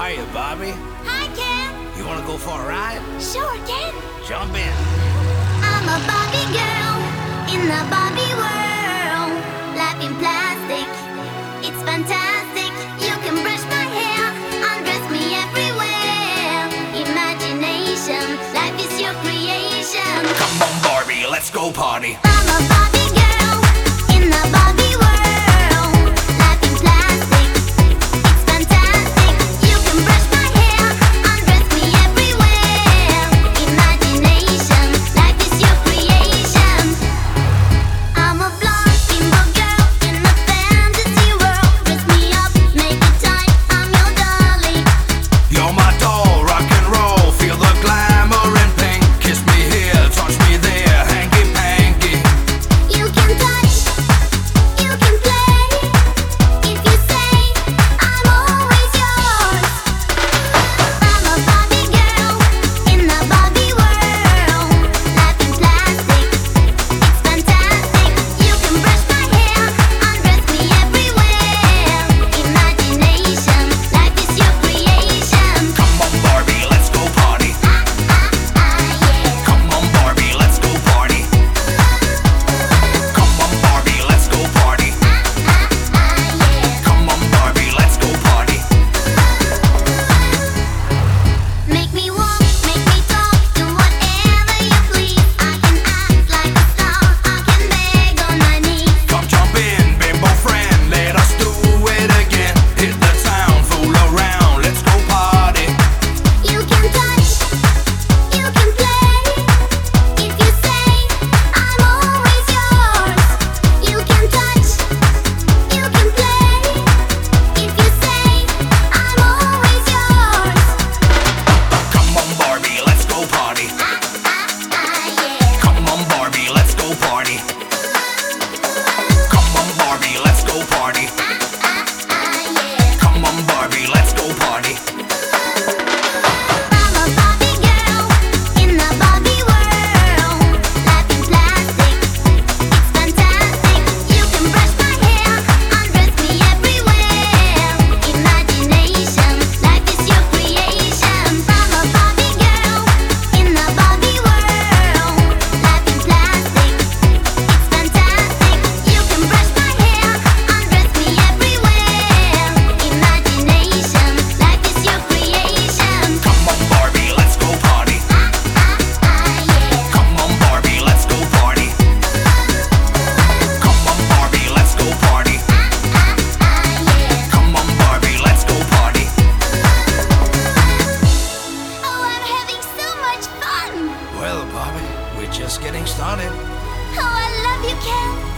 Hiya, Bobby. Hi, Ken. You wanna go for a ride? Sure, Ken. Jump in. I'm a Barbie girl in the Barbie world. Life in plastic, it's fantastic. You can brush my hair, undress me everywhere. Imagination, life is your creation. Come on, Barbie, let's go party. I'm a Barbie girl in the Barbie world. Life in plastic, it's fantastic. You can brush my hair, undress me everywhere. Imagination, life is your creation. I'm a blonde bimbo girl in a fantasy world. Dress me up, make it tight, I'm your dolly. You're my doll, rock and roll. Feel the glamour and pink. Kiss me here, touch me there, hanky panky. You can touch, you can play. If you say, I'm always yours. I'm a Barbie girl in the Barbie world. Life in plastic, it's fantastic. You can brush my hair, undress me everywhere. Imagination, life is your creation. Come on, Barbie, let's go party. Yeah. Come on, Barbie, let's go party. Come on, Barbie, let's go party. Yeah. Come on, Barbie, let's go party. Make me walk, make me talk, do whatever you please. I can act like a star, I can beg on my knees. Come jump in, bimbo friend, let us do it again. Hit the town, fool around, let's go party. You can touch, you can play. If you say, I'm always yours. You can touch, you can play. If you say, I'm always yours. Come on, Barbie, let's go party. Yeah. Come on, Barbie, let's go party. Come on, Barbie, let's go party. Yeah. Come on, Barbie, let's go party. I'm a Barbie girl in the Barbie world. Life in plastic, it's fantastic. You can brush my hair, undress me everywhere. Imagination, life is your creation. I'm a Barbie girl in the Barbie world. Life in plastic, it's fantastic. You can brush my hair, undress me everywhere. Imagination, life is your creation. Come on, Barbie, let's go party. Yeah. Come on, Barbie, let's go party. Come on, Barbie, let's go party. Yeah. Come on, Barbie, let's go party. Oh, I'm having so much fun. Well, Barbie, we're just getting started. Oh, I love you, Ken.